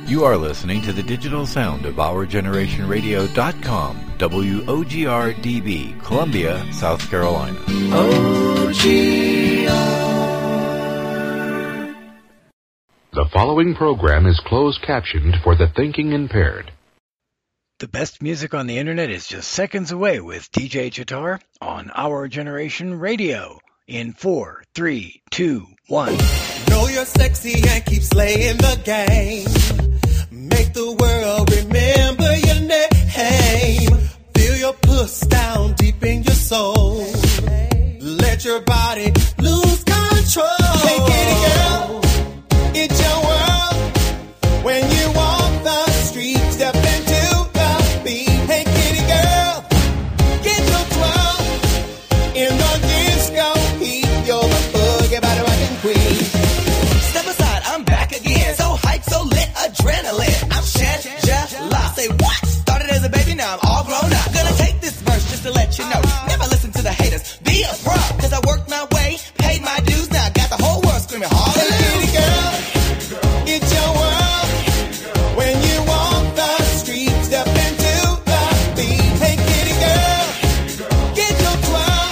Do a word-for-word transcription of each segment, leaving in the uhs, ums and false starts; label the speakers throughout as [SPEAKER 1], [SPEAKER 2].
[SPEAKER 1] You are listening to the digital sound of our generation radio dot com, W O G R D B, Columbia, South Carolina. O G R.
[SPEAKER 2] The following program is closed captioned for the thinking impaired.
[SPEAKER 3] The best music on the internet is just seconds away with D J Jatar on Our Generation Radio in four, three, two, one.
[SPEAKER 4] Know you're sexy and keep slaying the game. Make the world remember your name. Feel your puss down deep in your soul. Let your body lose control. Hey, kitty girl, it's your world. When you walk the street, step into the beat. Hey, kitty girl, get your twirl in the disco heat. You're the boogie body rockin' queen. Step aside, I'm back again. So hyped, so lit, adrenaline. I'm Shangela. Say what? Started as a baby, now I'm all grown up. Gonna take this verse just to let you know. Never listen to the haters. Be a pro, cause I worked my way, paid my dues. Now I got the whole world screaming hallelujah. Hey, kitty girl, it's your world. When you walk the street, step into the beat. Hey, kitty girl, get your twirl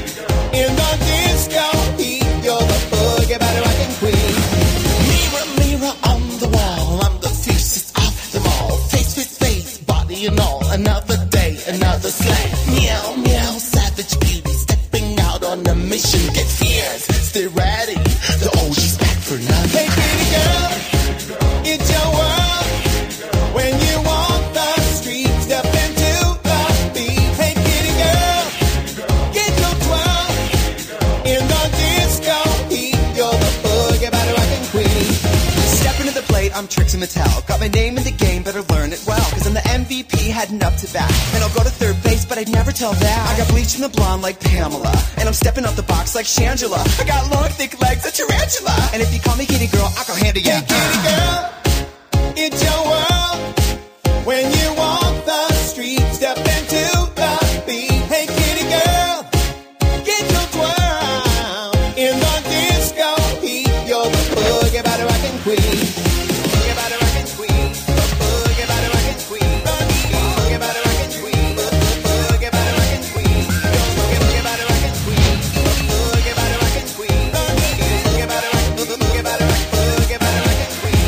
[SPEAKER 4] in the disco heat. You're the boogie body rockin' queen. Mirror, mirror on the wall, I'm the fiercest of them all. Face with face, body and all. Another day, another slang. Meow, meow, savage beauty stepping out on a mission. Get fierce, stay ready. The O G's back for nothing. Hey, kitty girl, it's your world. When you walk the street, step into the beat. Hey, kitty girl, get your twirl in the disco heat. You're the boogie body rockin' queen. Step into the plate, I'm Trixie Mattel. Got my name in the game, better learn it well. Cause I'm the M V P, heading up to bat. And I'll go to third base, but I'd never tell that. I got bleach in the blonde like Pamela. And I'm stepping out the box like Shangela. I got long, thick legs, a tarantula. And if you call me kitty girl, I'll go handle you. Hey, kitty girl, it's your world. When you walk the street, step into the beat. Hey, kitty girl, get your twirl in the disco heat. You're the boogie body rockin' queen. Boogie body rockin' queen. The boogie body rockin' queen. Boogie body rockin' queen. Boogie body rockin' queen. Boogie boogie body rockin' queen. Boogie body rockin' queen. Boogie body rockin' boogie body rockin' boogie body rockin' queen.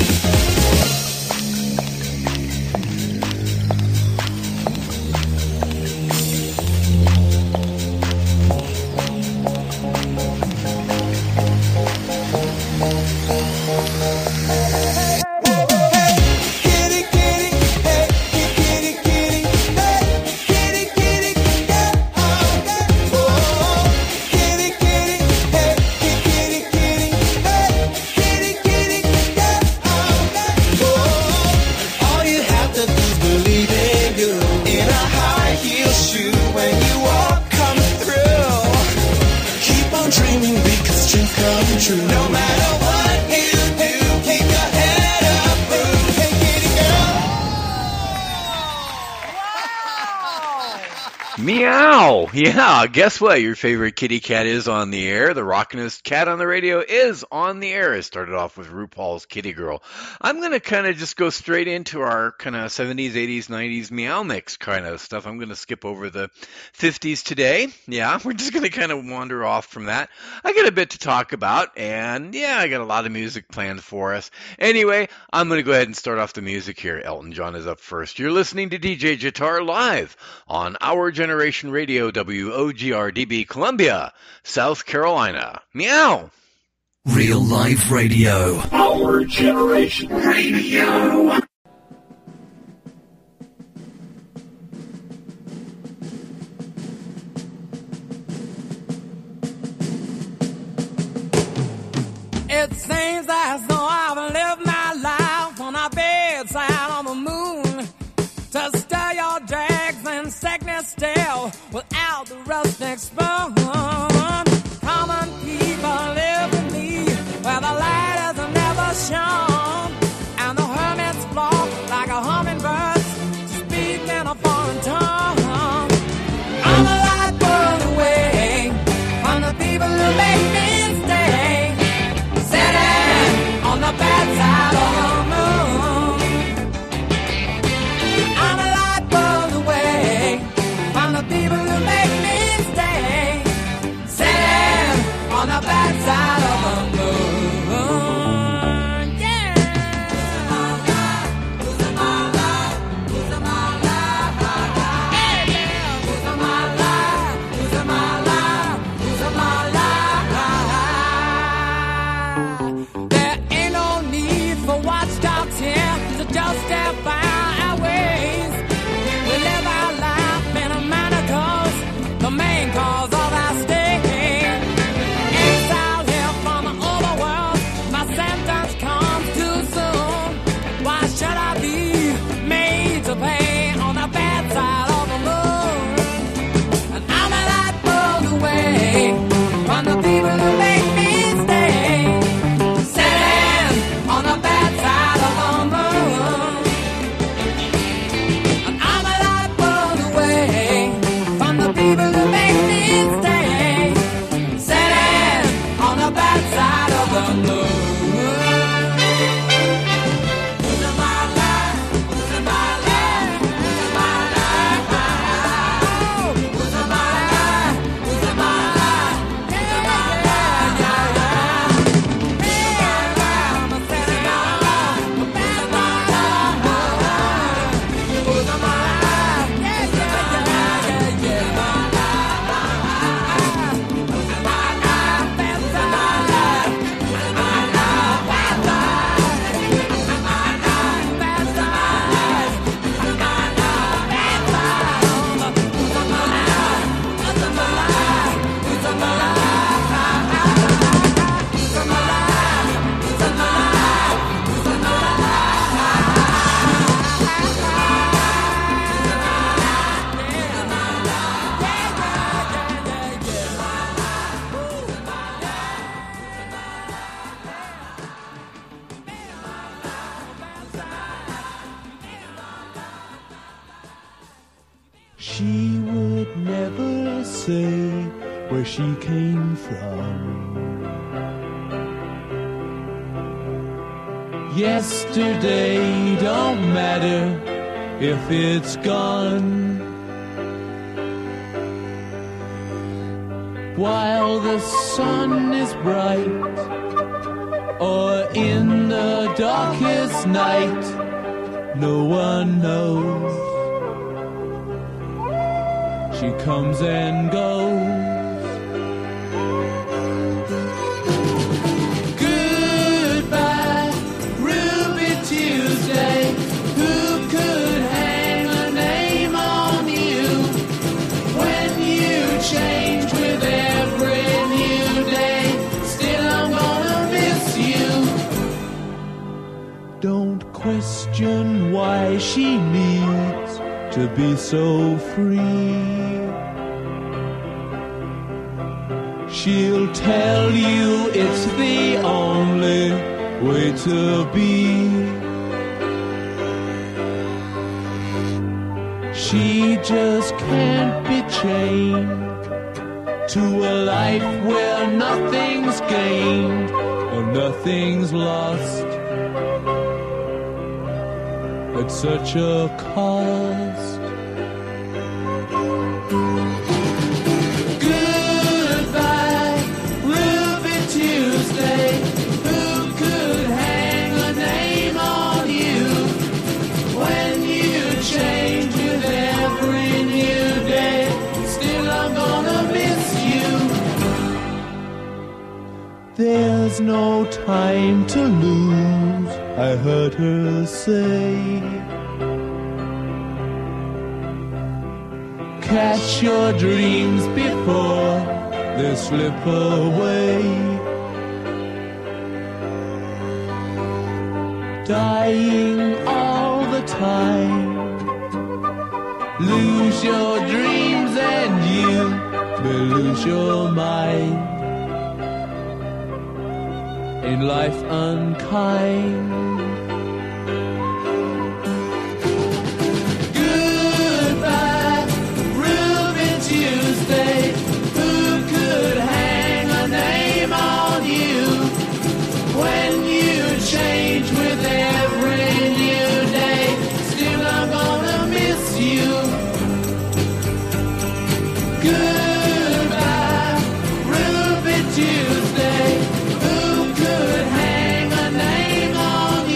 [SPEAKER 4] All you have to do is believe in you. In a high heel shoe, when you walk coming through. Keep on dreaming because dreams come true. No matter what you do, keep your head up, boo. Hey, kitty girl.
[SPEAKER 3] Meow! Yeah, guess what? Your favorite kitty cat is on the air. The rockinest cat on the radio is on the air. It started off with RuPaul's Kitty Girl. I'm going to kind of just go straight into our kind of seventies, eighties, nineties meow mix kind of stuff. I'm going to skip over the fifties today. Yeah, we're just going to kind of wander off from that. I got a bit to talk about, and yeah, I got a lot of music planned for us. Anyway, I'm going to go ahead and start off the music here. Elton John is up first. You're listening to D J Jatar live on Our Generation Radio, W O G R D B, Columbia, South Carolina. Meow.
[SPEAKER 5] Real life radio.
[SPEAKER 6] Our Generation Radio.
[SPEAKER 7] It seems as though I've lived my life on a bedside on the moon to stir your dregs and sickness still without the rustic spoon. Common people live with me where the light has never shone, and the hermits flock like a hummingbird speaking a foreign tongue. I'm a light world away from the people who make me stay, sitting on the bad side of the moon.
[SPEAKER 8] she would never say where she came from. Yesterday don't matter if it's gone. While the sun is bright, or in the darkest night, no one knows. She comes and goes. Goodbye, Ruby Tuesday. Who could hang a name on you when you change with every new day? Still I'm gonna miss you. Don't question why she needs to be so free. She'll tell you it's the only way to be. She just can't be chained to a life where nothing's gained or nothing's lost at such a cost. There's no time to lose, I heard her say. Catch your dreams before they slip away. Dying all the time. Lose your dreams and you will lose your mind. In life unkind. Goodbye, Ruby Tuesday. Who could hang a name on you when you change with every new day? Still I'm gonna miss you. Goodbye, Ruby Tuesday. Could hang a name on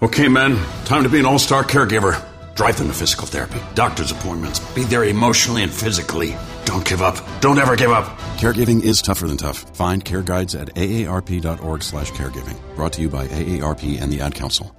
[SPEAKER 9] Okay, men, time to be an all-star caregiver. Drive them to physical therapy, doctor's appointments. Be there emotionally and physically. Don't give up. Don't ever give up.
[SPEAKER 10] Caregiving is tougher than tough. Find care guides at A A R P dot org slash caregiving. Brought to you by A A R P and the Ad Council.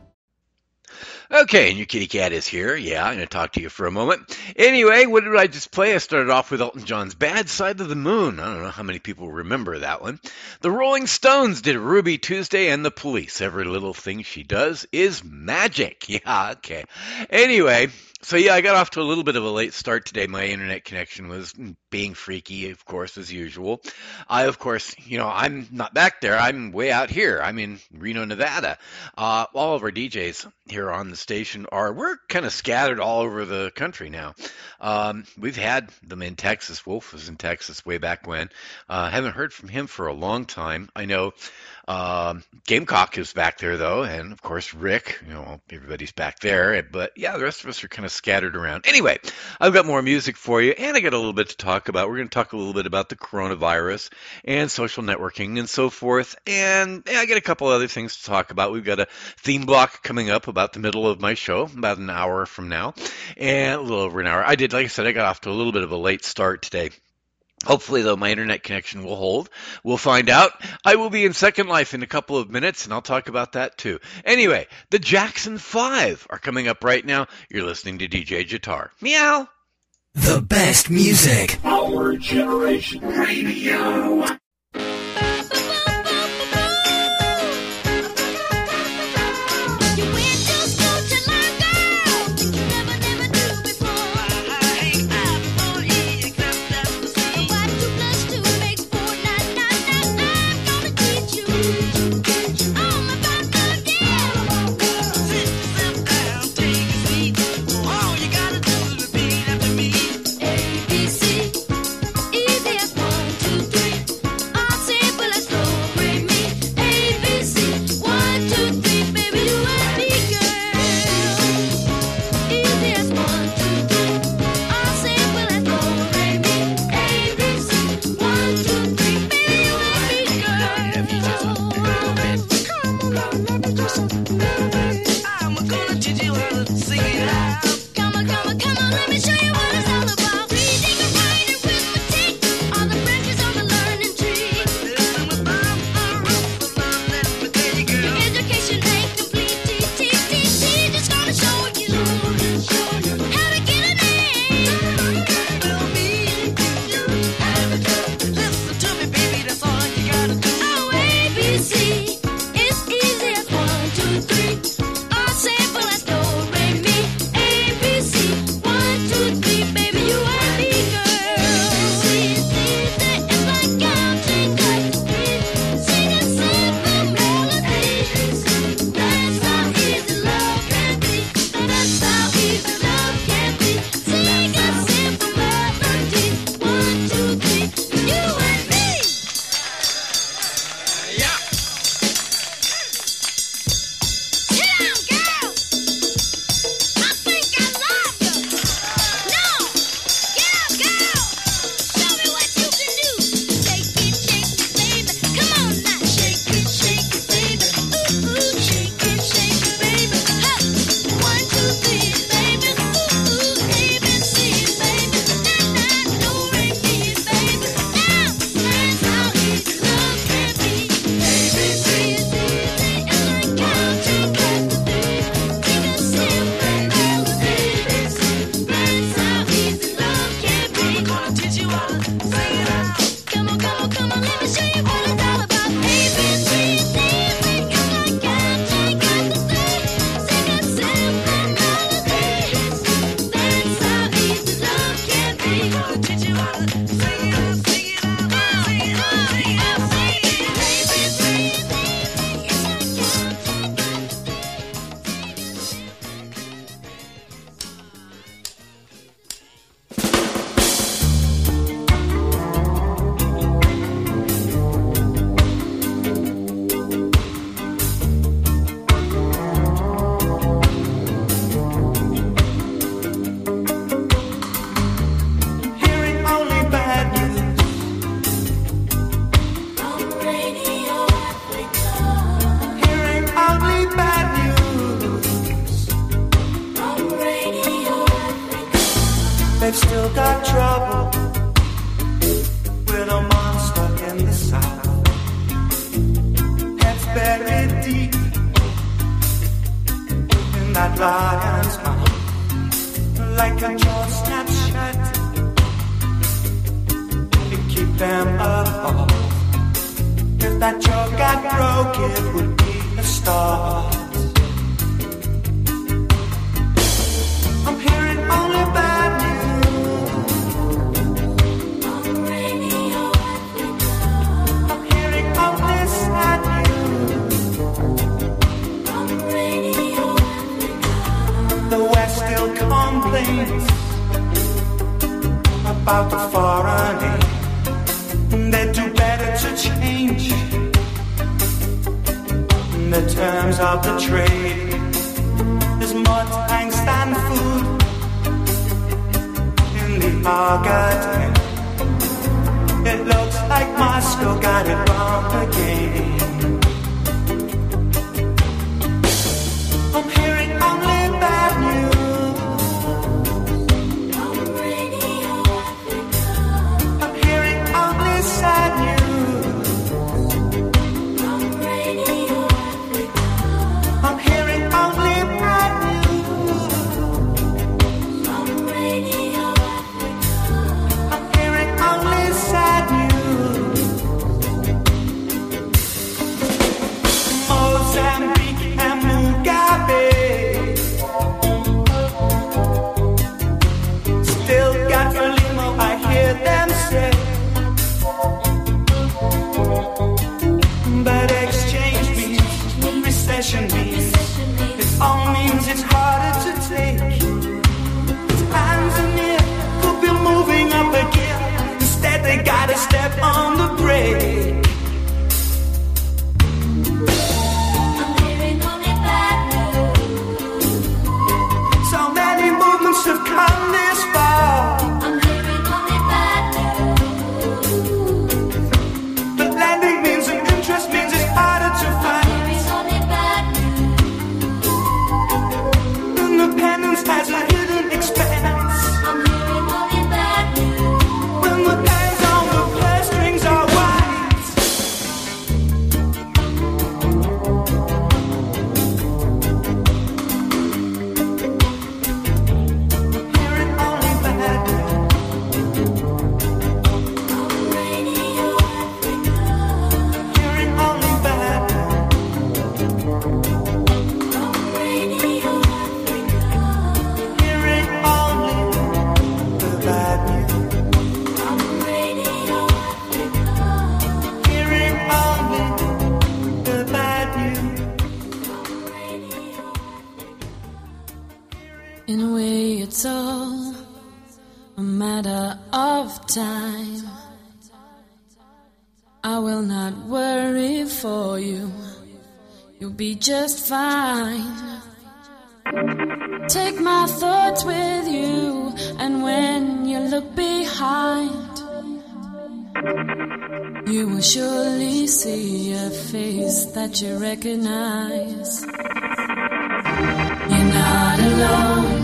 [SPEAKER 3] Okay, and your kitty cat is here. Yeah, I'm going to talk to you for a moment. Anyway, what did I just play? I started off with Elton John's Bad Side of the Moon. I don't know how many people remember that one. The Rolling Stones did Ruby Tuesday, and the Police. Every little thing she does is magic. Yeah, okay. Anyway, so yeah, I got off to a little bit of a late start today. My internet connection was being freaky, of course, as usual. I, of course, you know, I'm not back there. I'm way out here. I'm in Reno, Nevada. Uh, all of our D Js here on the station are, we're kind of scattered all over the country now. Um, we've had them in Texas. Wolf was in Texas way back when. Uh, haven't heard from him for a long time. I know um, Gamecock is back there, though, and, of course, Rick. You know, everybody's back there. But, yeah, the rest of us are kind of scattered around. Anyway, I've got more music for you, and I got a little bit to talk about. We're going to talk a little bit about the coronavirus and social networking and so forth. And yeah, I got a couple other things to talk about. We've got a theme block coming up about the middle of my show, about an hour from now, and a little over an hour. I did, like I said, I got off to a little bit of a late start today. Hopefully, though, my internet connection will hold. We'll find out. I will be in Second Life in a couple of minutes, and I'll talk about that, too. Anyway, the Jackson five are coming up right now. You're listening to D J Jatar. Meow.
[SPEAKER 5] The best music.
[SPEAKER 6] Our Generation Radio.
[SPEAKER 11] A B C, E, D, F, one, two, three. they've still got trouble with a monster in the south. Heads buried deep in that lion's mouth, like a jaw snapped shut. You keep them apart. If that jaw got broke, it would be a start. I'm hearing only bad news on Radio Africa. I'm hearing only sad news on Radio Africa. The West still complains about the foreign aid. They do better to change the terms of the trade. There's more tanks than food in the Argentine. It looks like Moscow got it wrong again. I'm hearing only bad news on Radio Africa. I'm hearing only sad news on Radio Africa. I'm hearing only bad news on Radio Africa. I'm hearing only sad news. Mozambique and Mugabe still got Frelimo, I hear them say. But exchange means recession means it all means it's harder to take. Tanzania could be moving up again. Instead they gotta step on the brake. I'm hearing only bad news. So many movements have come this far. I'm hearing only bad news. But lending means and interest means it's harder to find. I'm hearing only bad news. Independence has a hidden expense. I'm hearing only bad news. When the pens on the purse strings are white. Hearing only bad news. On Radio Africa. Hearing only bad news. On Radio Africa. Hearing only the bad news. On Radio Africa. Hearing only the bad news.
[SPEAKER 12] In a way, it's all a matter of time. I will not worry for you. You'll be just fine. Take my thoughts with you, and when you look behind, you will surely see a face that you recognize. You're not alone.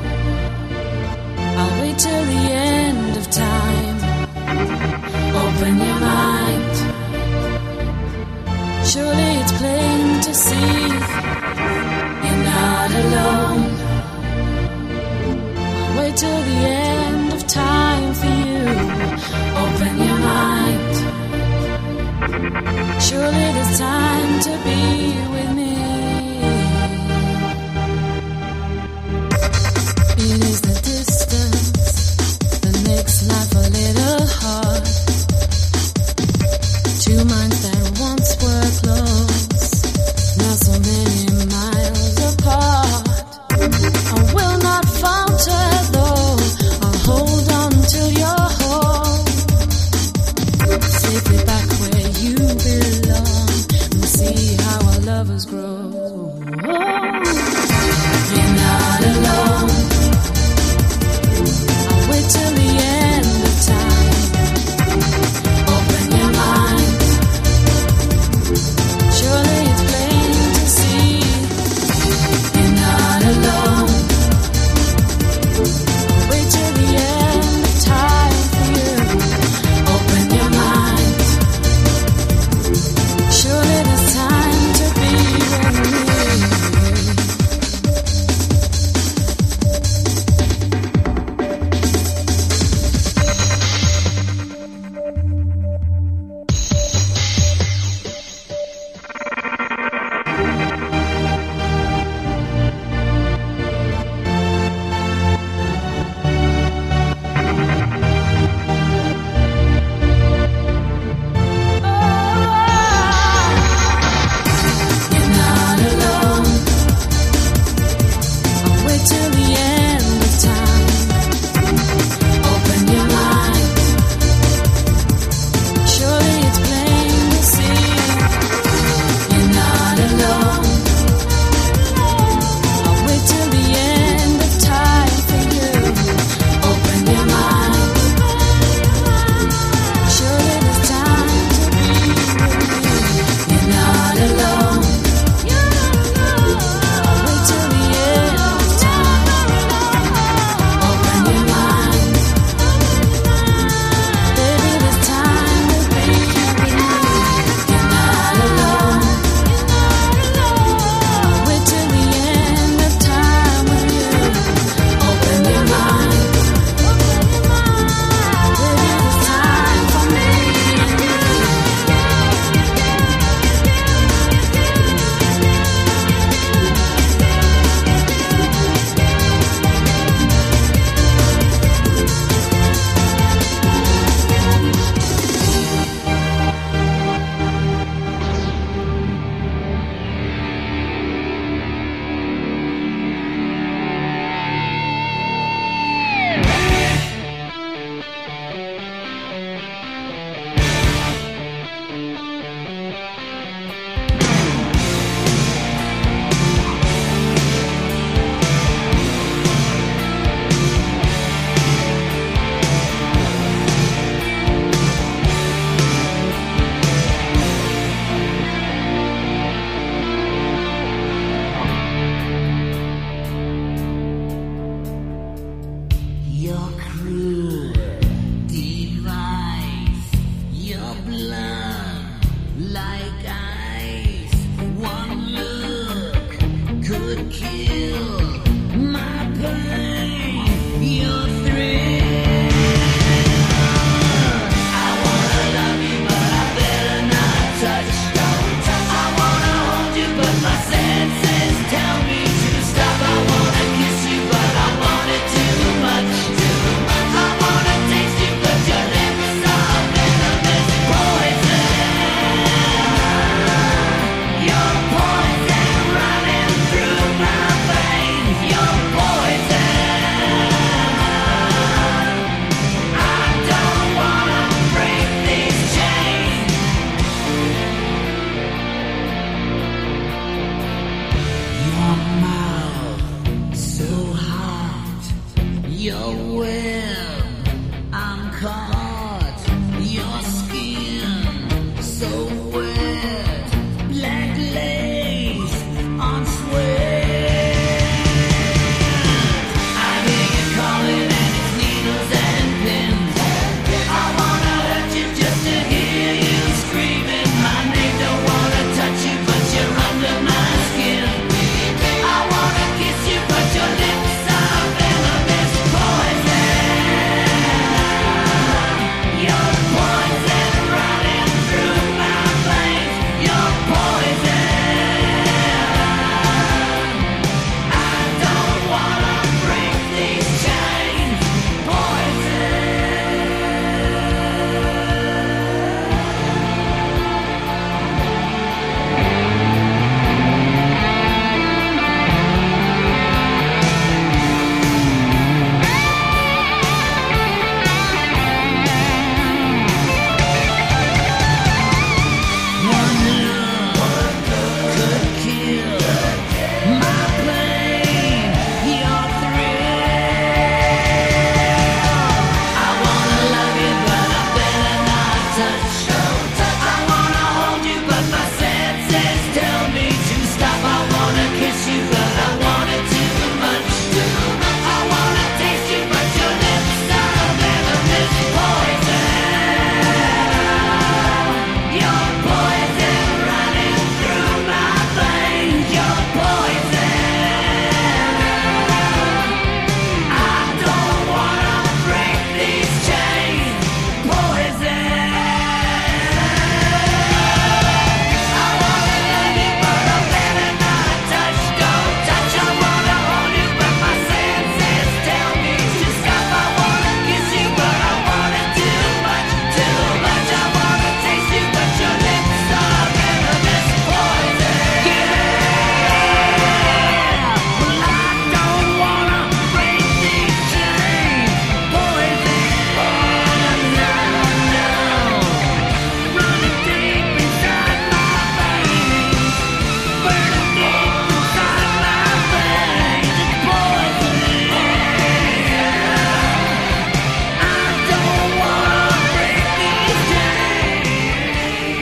[SPEAKER 12] I'll wait till the end of time. Open your mind. Surely it's plain to see you're not alone. I'll wait till the end of time for you. Open your mind. Surely there's time to be with me. It is the distance that makes life a little hard. Two minds that once were close, now so many miles apart. I will not falter though I
[SPEAKER 8] your cruel device, your blood like ice. One look could kill my pain, your thrill. I wanna love you, but I better not touch. I wanna hold you, but my senses tell me to stop. I wanna kiss you, but I want it too much. I wanna taste you, but your lips are venomous poison. Your poison running through my veins. Your poison. I don't wanna break these chains. Your mouth so hot, your web I'm caught, your skin so wet, black lace on sweat. I hear you calling and it's needles and pins. I wanna hurt you just to hear you screaming my name. Don't wanna touch you, but you're under my skin. I wanna kiss you, but your lips are venomous poison. Your poison running through my veins. Your poison. I don't wanna break these chains. Poison. One look could kill my pain, your thrill. I wanna love you, but I better not touch. I wanna hold you, but my senses tell me to stop. I wanna kiss you, but I want it too much. I wanna taste you, but your lips are venomous poison. Your poison running through my veins. Your poison. I don't wanna break these chains. Poison. I wanna love you, but I better not touch. Don't touch. I wanna hold you, but my senses tell me to stop. I wanna kiss you, but I want it too much, too much. I wanna taste you, but your lips are venomous poison. Well, I don't wanna break these chains. Poison. No, no. Running deep inside my veins. Burning deep inside my veins. It's poison. I don't wanna break these chains.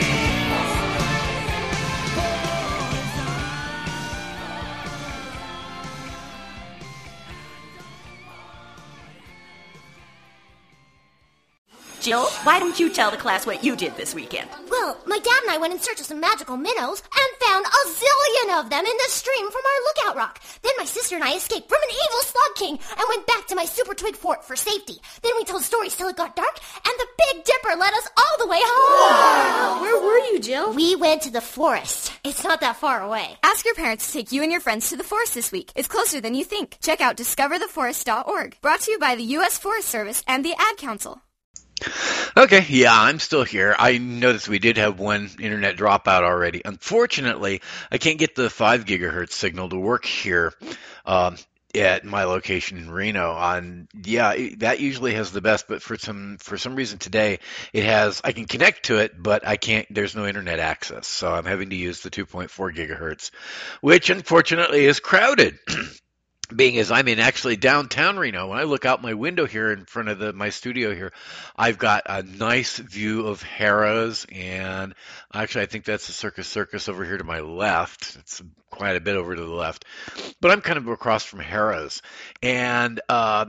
[SPEAKER 13] Jill, why don't you tell the class what you did this weekend?
[SPEAKER 14] Well, my dad and I went in search of some magical minnows and found a zillion of them in the stream from our lookout rock. Then my sister and I escaped from an evil slug king and went back to my super twig fort for safety. Then we told stories till it got dark, and the Big Dipper led us all the way home.
[SPEAKER 15] Wow. Where were you, Jill?
[SPEAKER 14] We went to the forest. It's not that far away.
[SPEAKER 16] Ask your parents to take you and your friends to the forest this week. It's closer than you think. Check out discover the forest dot org. Brought to you by the U S Forest Service and the Ad Council.
[SPEAKER 3] Okay, yeah, I'm still here. I noticed we did have one internet dropout already. Unfortunately, I can't get the five gigahertz signal to work here um, at my location in Reno. On yeah, it- that usually has the best, but for some for some reason today it has. I can connect to it, but I can't. There's no internet access, so I'm having to use the two point four gigahertz, which unfortunately is crowded. Being as I'm in actually downtown Reno, when I look out my window here in front of the, my studio here, I've got a nice view of Harrah's, and actually I think that's the Circus Circus over here to my left. It's quite a bit over to the left, but I'm kind of across from Harrah's, and uh,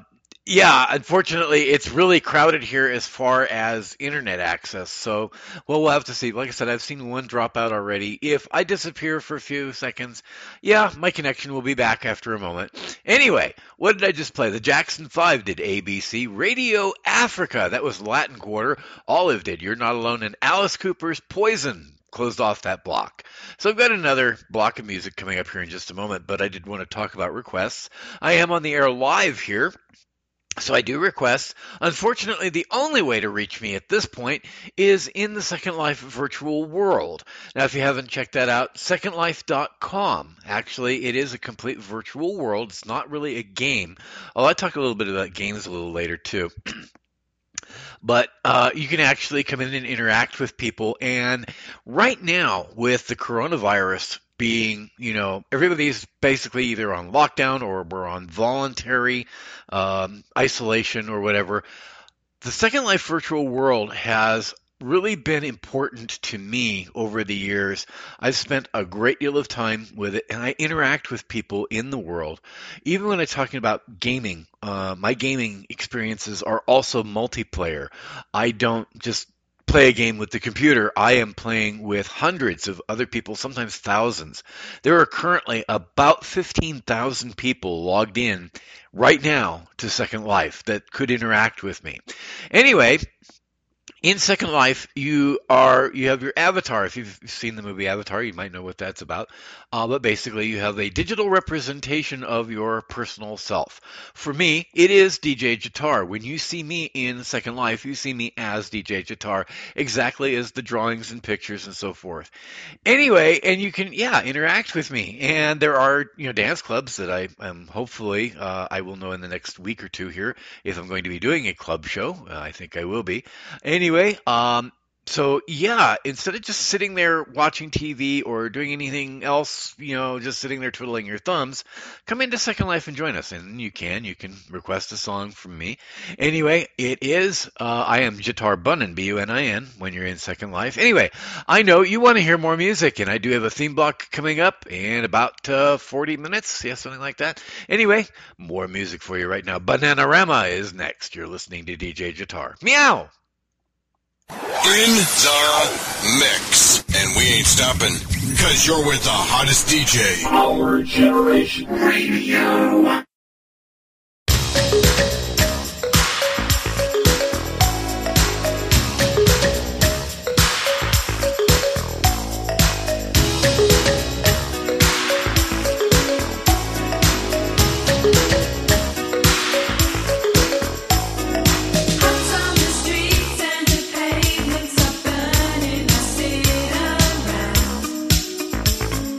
[SPEAKER 3] Yeah, unfortunately, it's really crowded here as far as internet access. So, well, we'll have to see. Like I said, I've seen one drop out already. If I disappear for a few seconds, yeah, my connection will be back after a moment. Anyway, what did I just play? The Jackson five did A B C. Radio Africa, that was Latin Quarter. Olive did You're Not Alone. And Alice Cooper's Poison closed off that block. So I've got another block of music coming up here in just a moment, but I did want to talk about requests. I am on the air live here. So I do request. Unfortunately, the only way to reach me at this point is in the Second Life virtual world. Now, if you haven't checked that out, second life dot com. Actually, it is a complete virtual world. It's not really a game. Oh, I'll talk a little bit about games a little later, too. But uh, you can actually come in and interact with people. And right now, with the coronavirus being, you know, everybody's basically either on lockdown or we're on voluntary um, isolation or whatever, the Second Life virtual world has really been important to me over the years. I've spent a great deal of time with it, and I interact with people in the world. Even when I'm talking about gaming, uh, my gaming experiences are also multiplayer. I don't just play a game with the computer. I am playing with hundreds of other people, sometimes thousands. There are currently about fifteen thousand people logged in right now to Second Life that could interact with me. Anyway, in Second Life, you are you have your avatar. If you've seen the movie Avatar, you might know what that's about. Uh, but basically, you have a digital representation of your personal self. For me, it is D J Jatar. When you see me in Second Life, you see me as D J Jatar, exactly as the drawings and pictures and so forth. Anyway, and you can, yeah, interact with me. And there are, you know, dance clubs that I am hopefully, uh, I will know in the next week or two here if I'm going to be doing a club show. Uh, I think I will be. Anyway, Anyway, um, so yeah, instead of just sitting there watching T V or doing anything else, you know, just sitting there twiddling your thumbs, come into Second Life and join us. And you can, you can request a song from me. Anyway, it is, uh, I am Jatar Bunin, B U N I N, when you're in Second Life. Anyway, I know you want to hear more music, and I do have a theme block coming up in about uh, forty minutes, yeah, something like that. Anyway, more music for you right now. Bananarama is next. You're listening to D J Jatar. Meow!
[SPEAKER 17] In the mix. And we ain't stopping, because you're with the hottest D J.
[SPEAKER 6] Our Generation Radio.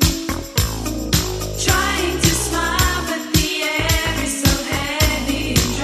[SPEAKER 11] Trying to smile, but the air is so heavy.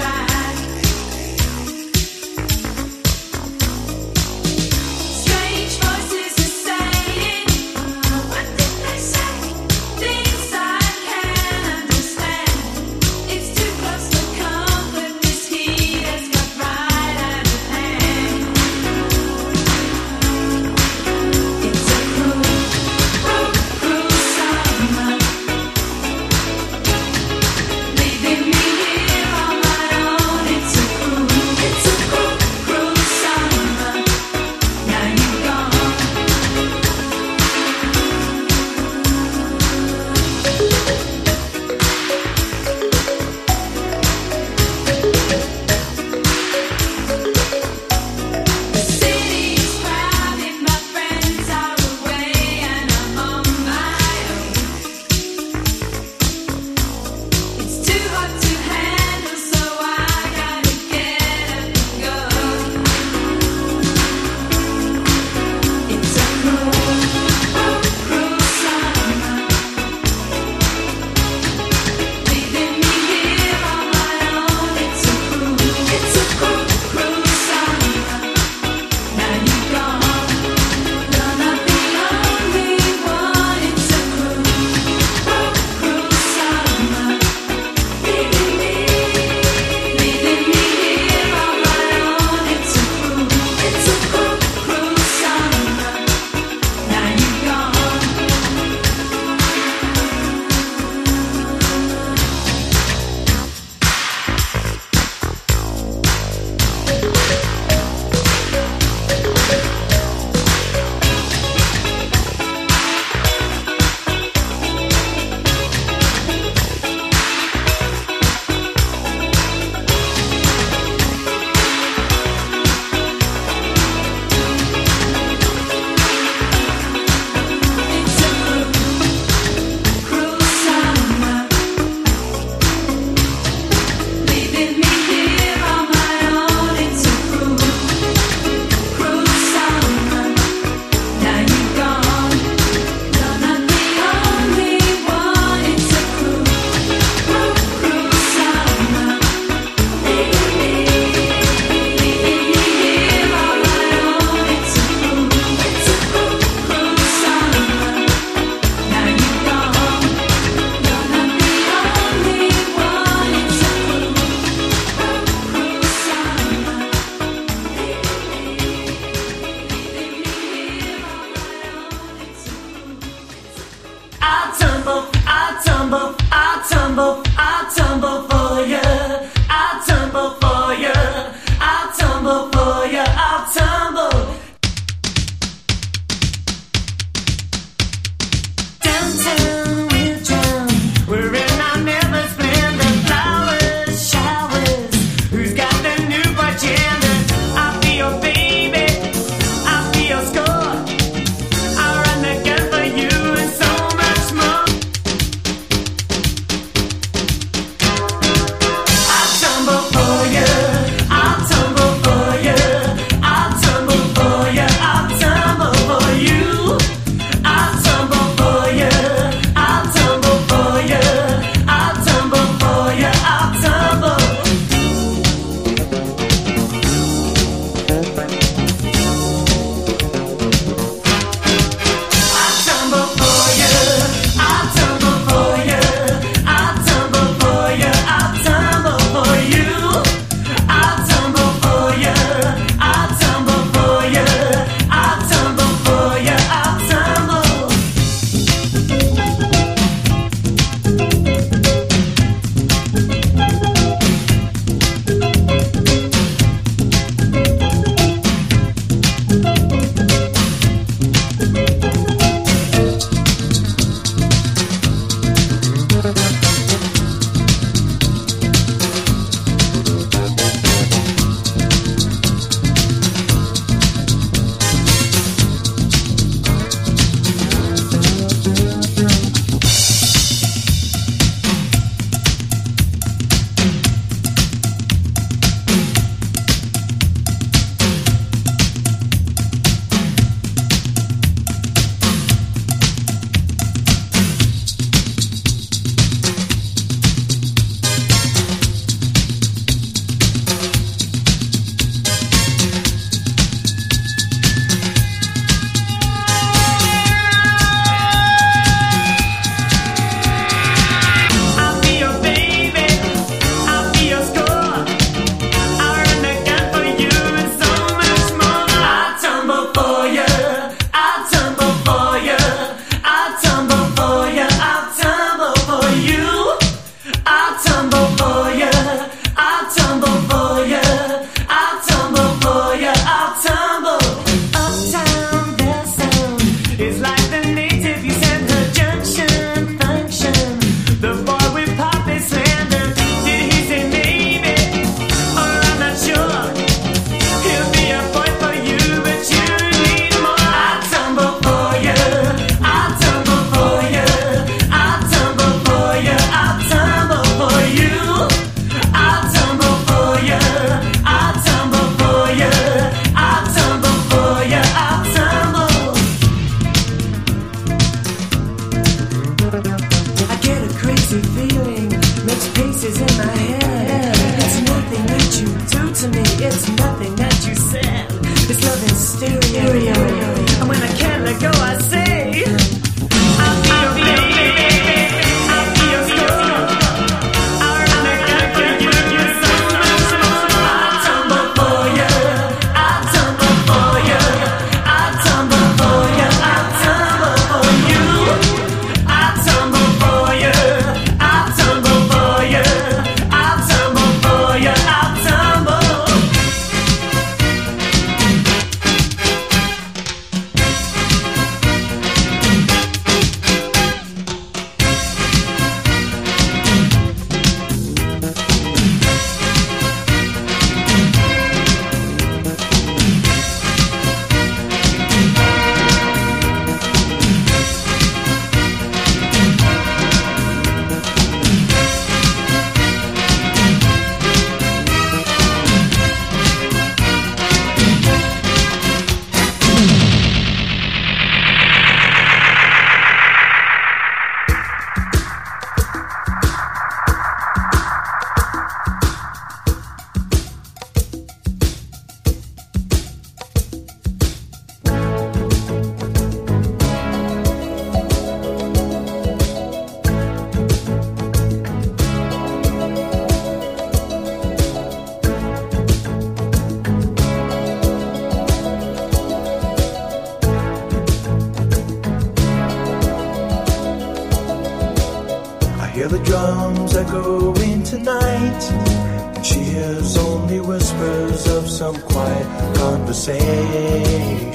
[SPEAKER 18] there's only whispers of some quiet conversation.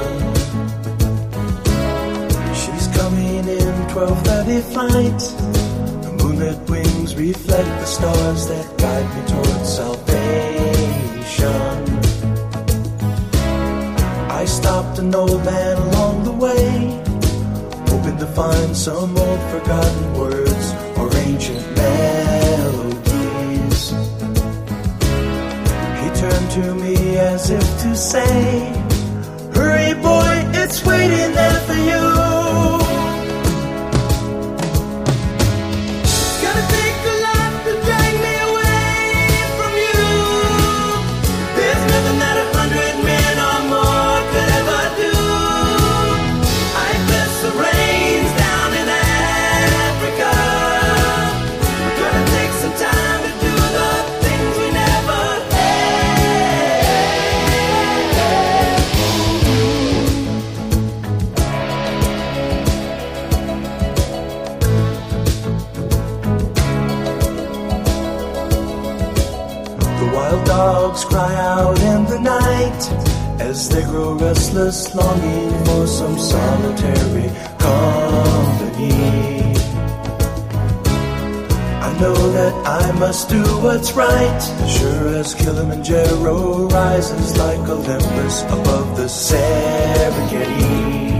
[SPEAKER 18] She's coming in twelve thirty flight. The moonlit wings reflect the stars that guide me towards salvation. I stopped an old man along the way, hoping to find some old forgotten words or ancient melodies. He turned to me as if to say, hurry boy, it's waiting there for you. It's gonna take a lot to drag me away from you. There's nothing that a hundred men or more could ever do. I bless the rains down in Africa. We're gonna take some time to do the things we never The wild dogs cry out in the night as they grow restless, longing for some solitary company. I know that I must do what's right, sure as Kilimanjaro rises like Olympus above the Serengeti.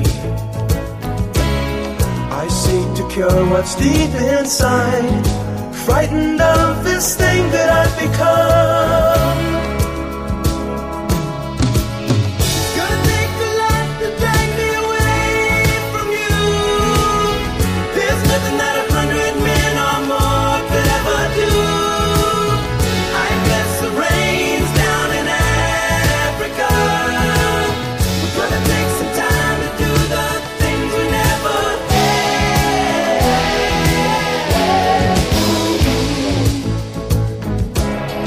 [SPEAKER 18] I seek to cure what's deep inside, frightened of this thing that I've become. It's gonna take a lot to drag me away from you. There's nothing that a hundred men or more could ever do. I bless the rains down in Africa. We're gonna take some time to do the things we never had.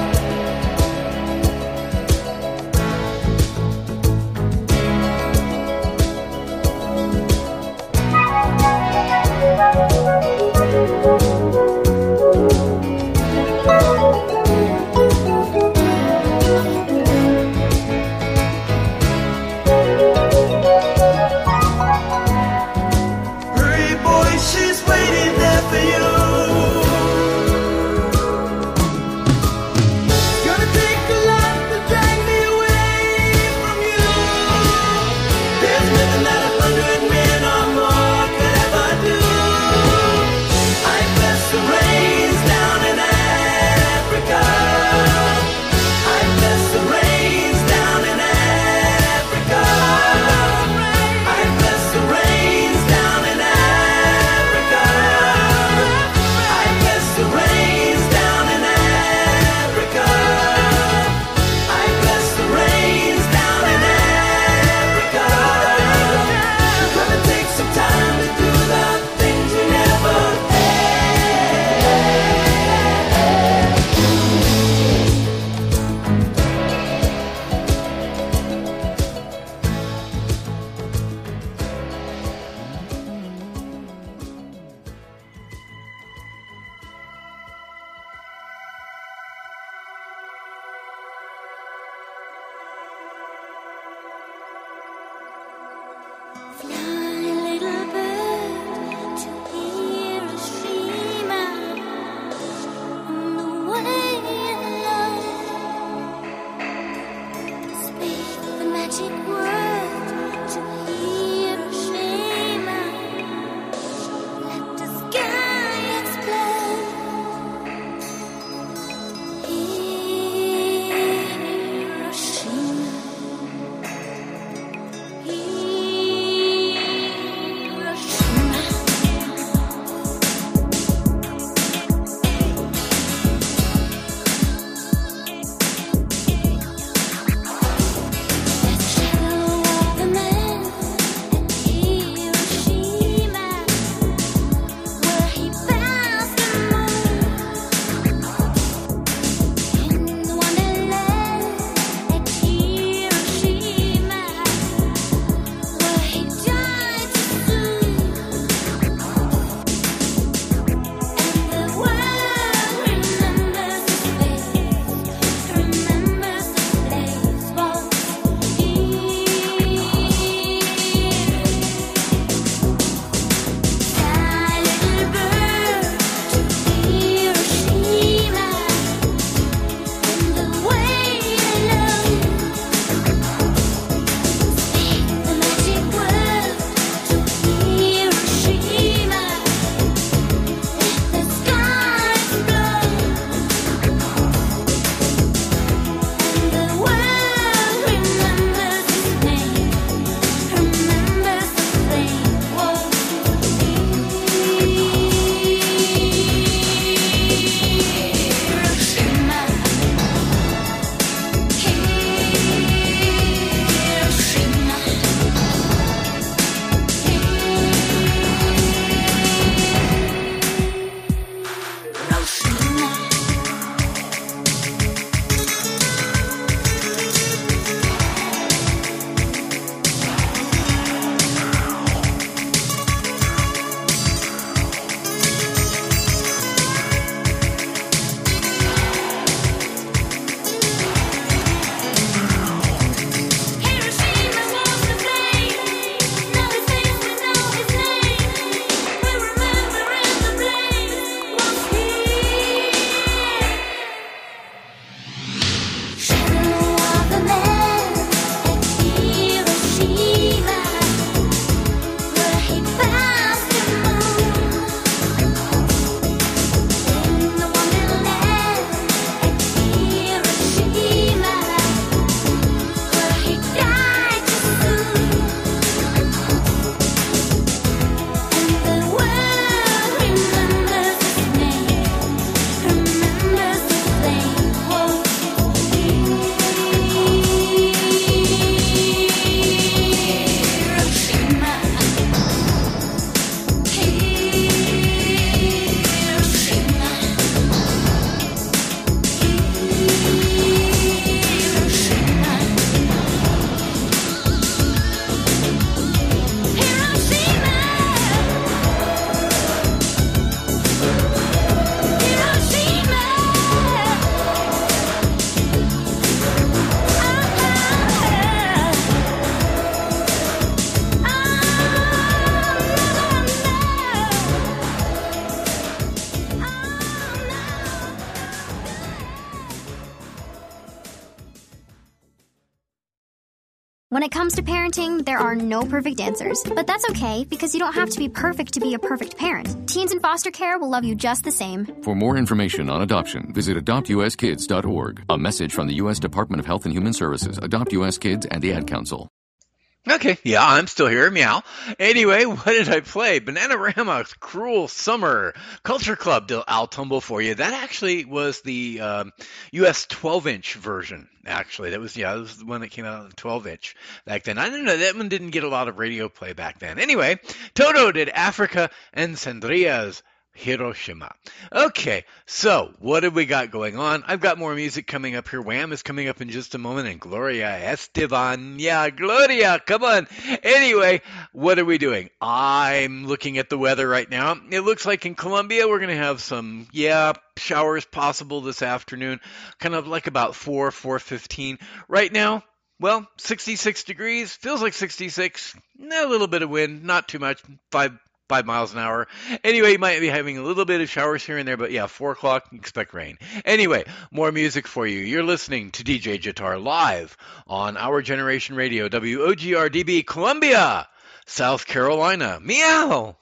[SPEAKER 19] When it comes to parenting, there are no perfect answers. But that's okay, because you don't have to be perfect to be a perfect parent. Teens in foster care will love you just the same.
[SPEAKER 20] For more information on adoption, visit adopt u s kids dot org. A message from the U S Department of Health and Human Services, Adopt U S Kids, and the Ad Council.
[SPEAKER 3] Okay, yeah, I'm still here, meow. Anyway, what did I play? Bananarama's Cruel Summer, Culture Club, till I'll tumble for you. That actually was the um, U S twelve-inch version, actually. That was, yeah, that was the one that came out on the twelve-inch back then. I didn't know, that one didn't get a lot of radio play back then. Anyway, Toto did Africa and Sandria's Hiroshima. Okay, so what have we got going on? I've got more music coming up here. Wham is coming up in just a moment, and Gloria Esteban. Yeah, Gloria, come on. Anyway, what are we doing? I'm looking at the weather right now. It looks like in Columbia we're going to have some, yeah, showers possible this afternoon, kind of like about four, four fifteen. Right now, well, sixty-six degrees, feels like sixty-six, a little bit of wind, not too much, five Five miles an hour. Anyway, you might be having a little bit of showers here and there, but yeah, four o'clock, expect rain. Anyway, more music for you. You're listening to D J Jitar live on Our Generation Radio, W O G R D B, Columbia, South Carolina. Meow!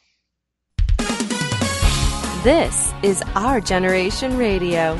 [SPEAKER 21] This is Our Generation Radio.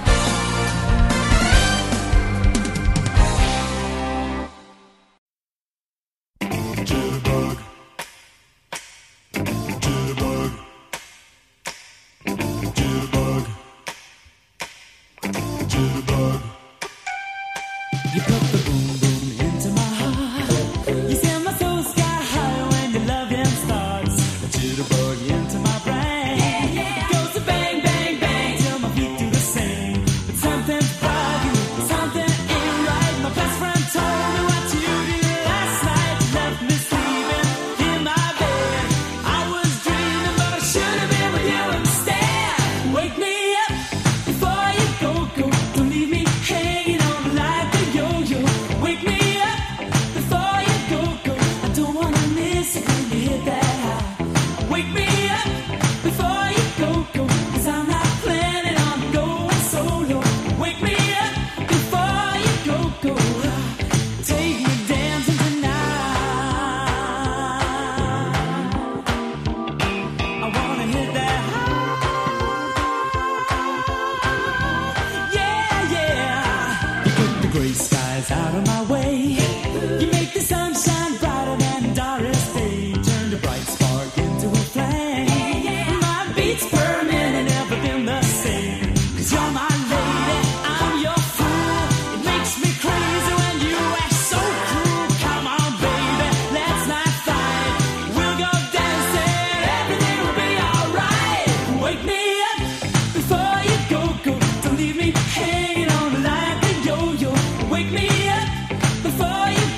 [SPEAKER 8] Before you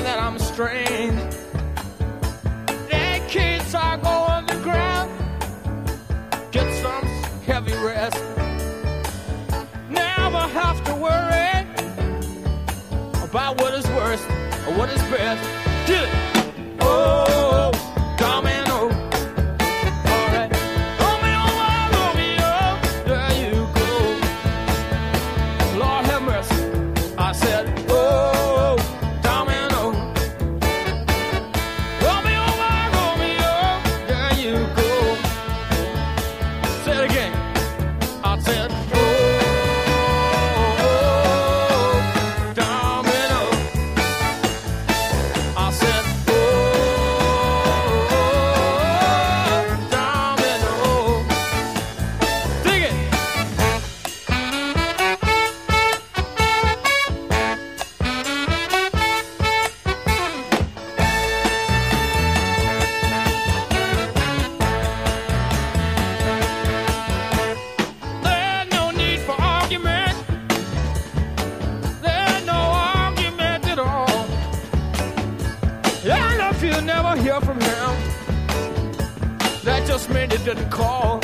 [SPEAKER 7] that I'm strange. The kids are going to ground. Get some heavy rest. Never have to worry about what is worst or what is best. Get it. Oh, domino. All right. Romeo, Romeo, there you go. Lord have mercy. I said, oh, domino. Romeo, Romeo, there you go. Say it again. I said, it didn't call.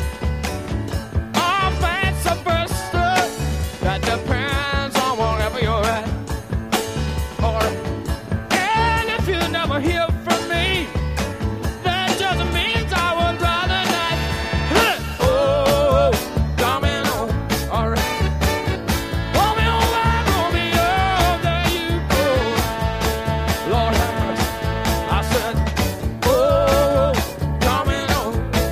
[SPEAKER 7] All fans are bursting. That depends on wherever you're at. Or, and if you never hear from me, that just means I would rather not. Oh, domino, all right. Romeo, Romeo, there you go. Lord have mercy. I said, oh, domino.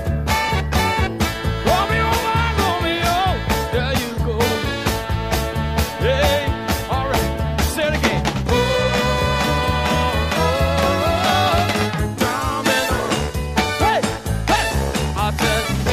[SPEAKER 7] Romeo, Romeo, there you go. Hey, all right, say it again. Oh, domino. Hey, hey, I said, oh,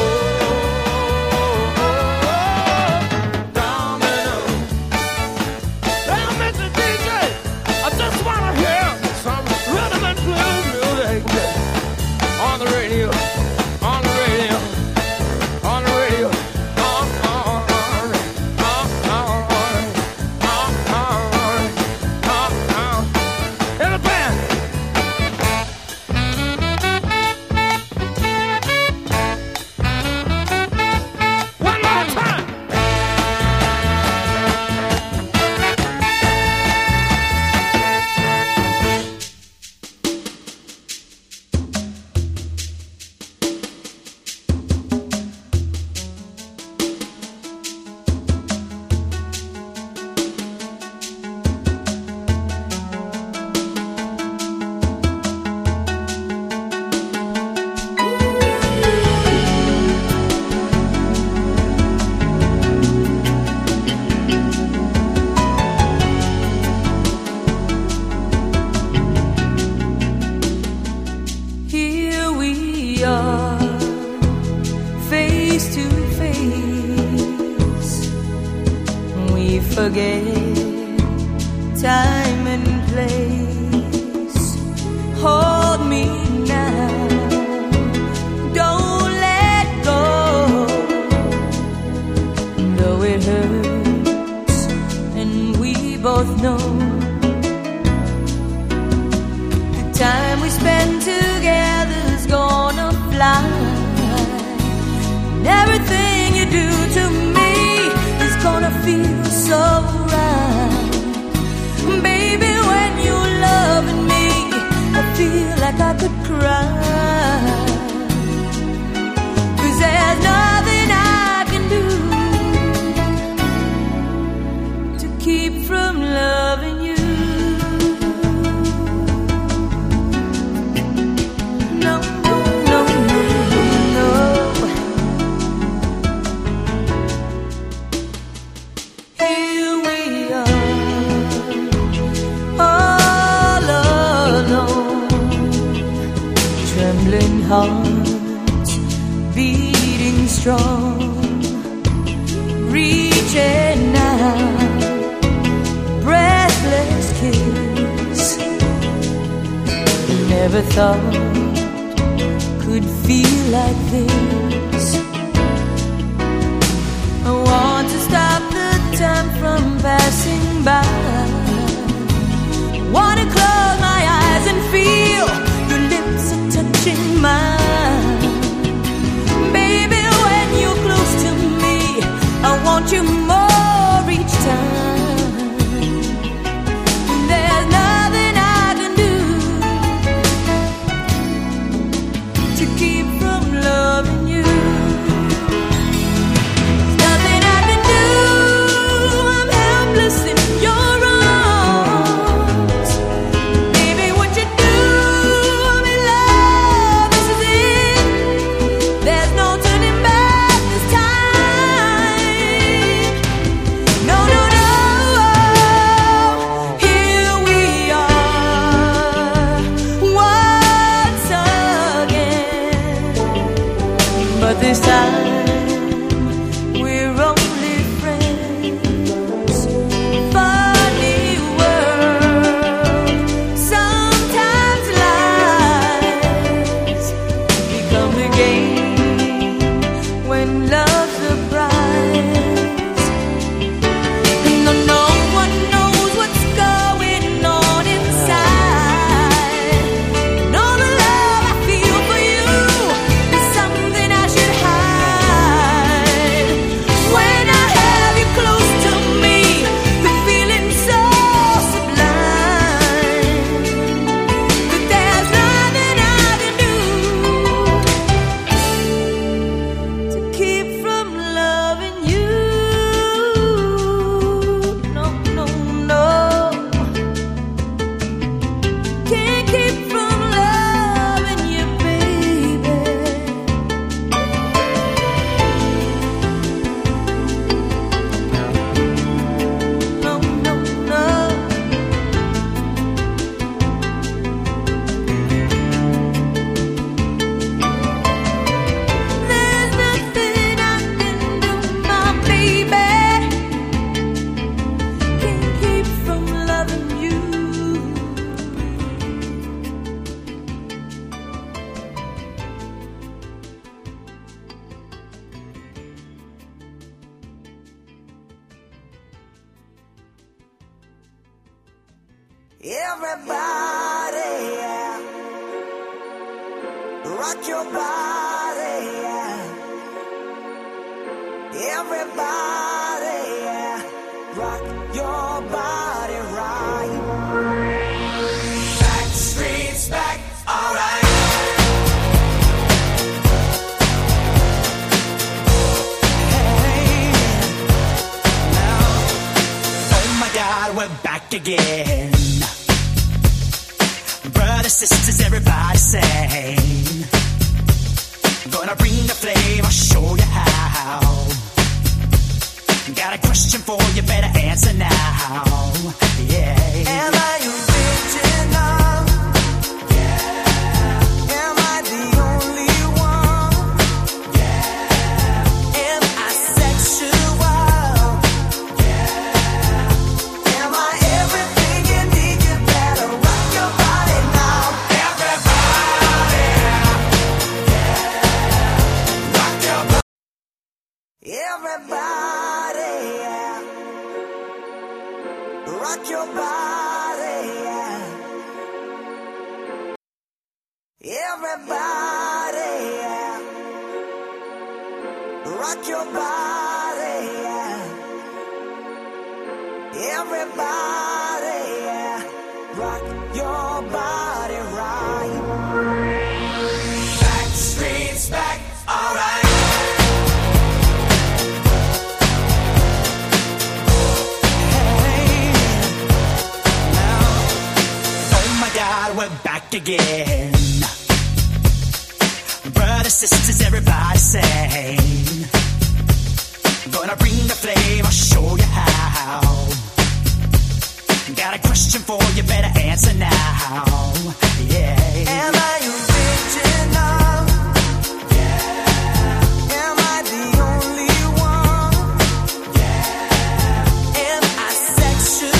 [SPEAKER 7] domino. Hey, Mister D J, I just wanna hear some rhythm and blues music on the radio, on the radio. On the radio. Oh, oh, oh, oh, oh, oh, oh, oh, oh. In the band. One more time.
[SPEAKER 11] Here we are, face to face. We forget time and place. Hold me now, don't let go. Though it hurts, and we both know the time we spend together's gonna fly. And everything you do to me is gonna feel so right. Baby, when you're loving me, I feel like I could cry. 'Cause there's nothing I can do to keep from loving you. No, no, no, no. Here we are, all alone, trembling hearts beating strong, reaching out, breathless kiss. Never thought could feel like this. I want to stop the time from passing by. Want to close
[SPEAKER 18] Everybody, yeah. Rock your body, yeah. Everybody, yeah. Rock your body right. Back streets back, alright. Hey, now, oh my God, we're back again. Brothers, sisters, everybody sing. Gonna bring the flame, I'll show you how. Got a question for you, better answer now. Yeah. Am I original? Yeah. Am I the only one? Yeah. Am I sexual? Yeah. Am I everything you need? You better rock your body now. Everybody, yeah. Rock your body. Everybody, yeah. Rock your body, yeah. Everybody, yeah. Rock your body, yeah. Everybody, yeah. Rock your body right. Back streets back, alright. We're back again. Brothers, sisters, everybody sing. Gonna bring the flame, I'll show you how. Got a question for you, better answer now. Yeah. Am I original? Yeah. Am I the only one? Yeah. Am I sexual?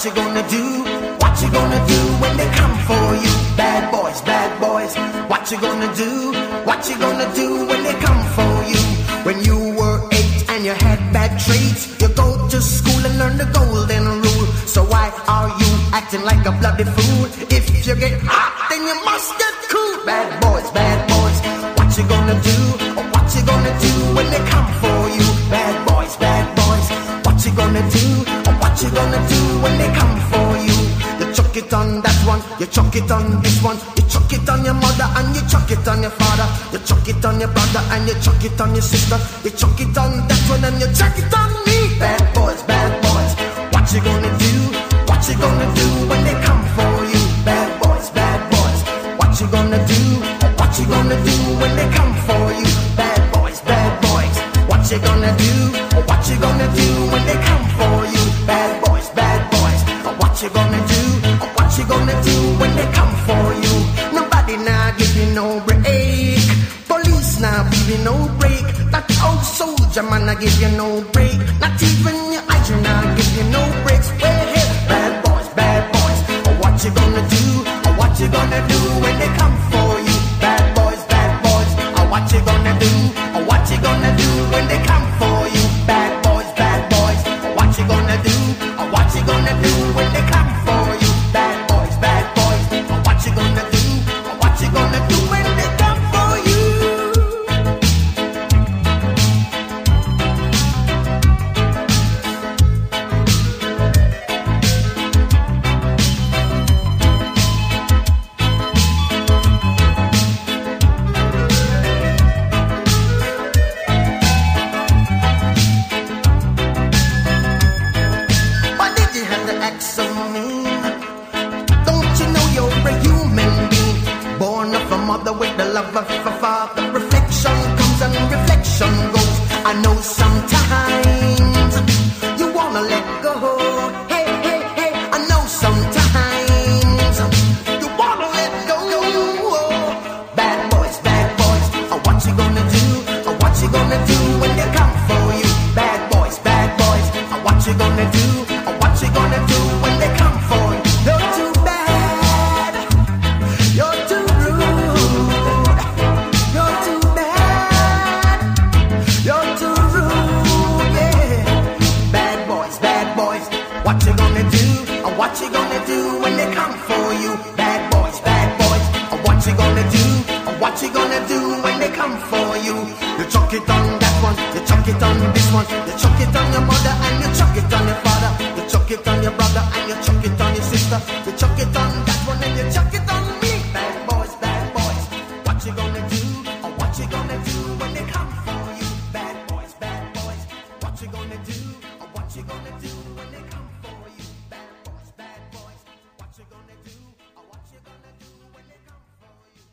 [SPEAKER 4] What you gonna do? What you gonna do when they come for you? Bad boys, bad boys. What you gonna do? What you gonna do when they come for you? When you were eight and you had bad traits, you go to school and learn the golden rule. So why are you acting like a bloody fool? If you get hot, then you must get cool. Bad boys, bad boys. What you gonna do? What you gonna do when they come for you? Bad boys, bad boys. What you gonna do? What you gonna do when they come for you? You chuck it on that one, you chuck it on this one, you chuck it on your mother and you chuck it on your father, you chuck it on your brother and you chuck it on your sister, you chuck it on that one and you chuck it on me. Bad boys, bad boys. What you gonna do? What you gonna do when they come for you? Bad boys, bad boys. What you gonna do? What you gonna do when they come for you? Bad boys, bad boys. What you gonna do? What you gonna do when they come for you? Bad boys, bad boys. What you gonna do? What you gonna do when they come for you? Nobody now give you no break. Police now give you no break. That old soldier man I give you no break. Not even your eyes now give you no breaks. Hey, hey, bad boys, bad boys. What you gonna do? What you gonna do when they come for you? Bad boys, bad boys. What you gonna do? What you gonna do when they come for you? Bad boys, bad boys. What you gonna do? What you gonna do when they come for you? Bad boys, bad boys. What you gonna do? What you gonna do when they come for you? With the love of a father, reflection comes and reflection goes. I know sometimes you wanna let go. Hey, hey, hey. I know sometimes you wanna let go. Bad boys, bad boys. What you gonna do? What you gonna do when they come for you? Bad boys, bad boys. What you gonna do? What you gonna do when they come for you? You're too bad. You're too What you gonna do? What you gonna do when they come for you? Bad boys, bad boys. What you gonna do? What you gonna do when they come for you? You chuck it on that one, you chuck it on this one, you chuck it on your mother and you chuck it on your father, you chuck it on your brother and you chuck it on your sister, you chuck it on that one and you chuck it on me. Bad boys, bad boys. What you gonna do? What you gonna do when they come for you? Bad boys, bad boys. What you gonna do? What you gonna do when they come for you? Bad boys, bad boys. What you gonna do? What you gonna do when they come for you?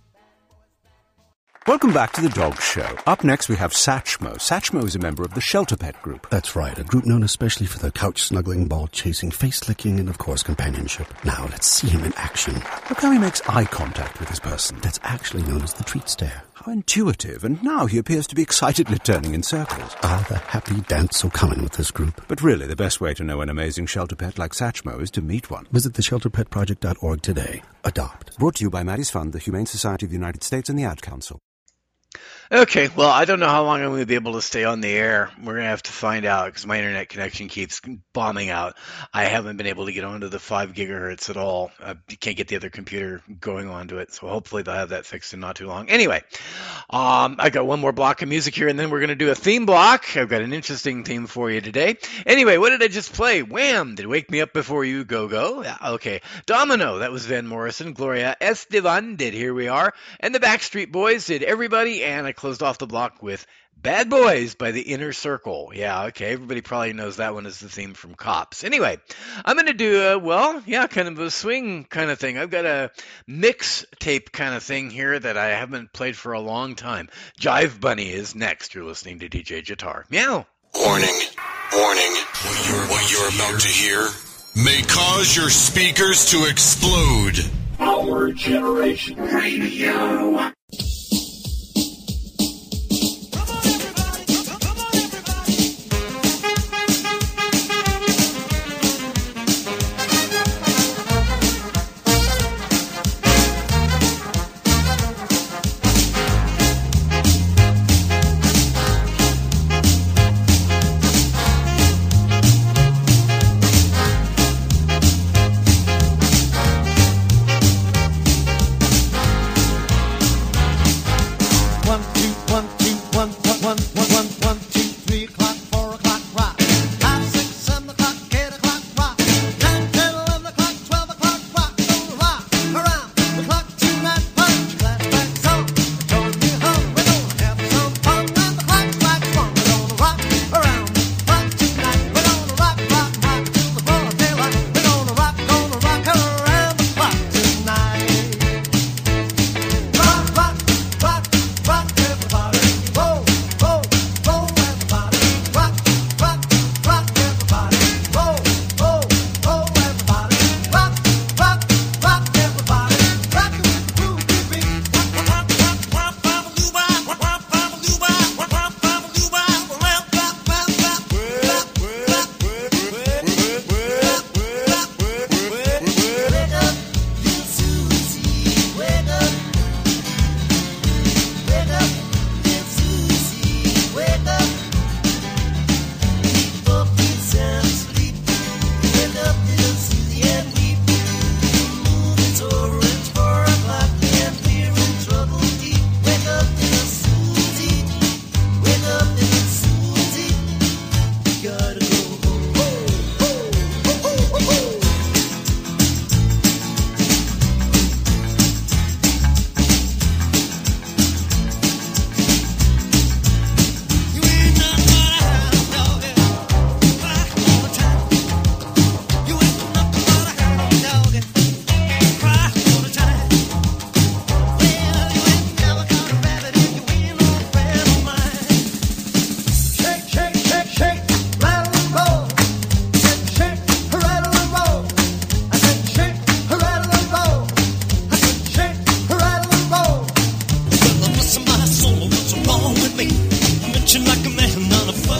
[SPEAKER 1] Welcome back to the Dog Show. Up next we have Satchmo. Satchmo is a member of the Shelter Pet Group.
[SPEAKER 22] That's right, a group known especially for their couch-snuggling, ball-chasing, face-licking, and of course companionship. Now let's see him in action.
[SPEAKER 1] Look how he makes eye contact with his person.
[SPEAKER 22] That's actually known as the treat stare.
[SPEAKER 1] How intuitive, and now he appears to be excitedly turning in circles.
[SPEAKER 22] Ah, the happy dance so common with this group.
[SPEAKER 1] But really, the best way to know an amazing shelter pet like Satchmo is to meet one.
[SPEAKER 22] Visit the shelter pet project dot org today. Adopt.
[SPEAKER 1] Brought to you by Maddie's Fund, the Humane Society of the United States, and the Ad Council.
[SPEAKER 3] Okay, well, I don't know how long I'm going to be able to stay on the air. We're going to have to find out because my internet connection keeps bombing out. I haven't been able to get onto the five gigahertz at all. I can't get the other computer going onto it, so hopefully they'll have that fixed in not too long. Anyway, um, I got one more block of music here, and then we're going to do a theme block. I've got an interesting theme for you today. Anyway, what did I just play? Wham! Did Wake Me Up Before You Go Go? Yeah, okay. Domino, that was Van Morrison. Gloria Estefan did Here We Are. And the Backstreet Boys did Everybody, and I closed off the block with Bad Boys by the Inner Circle. Yeah, okay, everybody probably knows that one as the theme from Cops. Anyway, I'm going to do a, well, yeah, kind of a swing kind of thing. I've got a mix tape kind of thing here that I haven't played for a long time. Jive Bunny is next. You're listening to D J Jatar. Meow.
[SPEAKER 17] Warning, warning, what you're, what you're about to hear may cause your speakers to explode.
[SPEAKER 6] Our Generation Radio.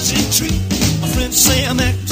[SPEAKER 18] easy treat. My friends say I'm acting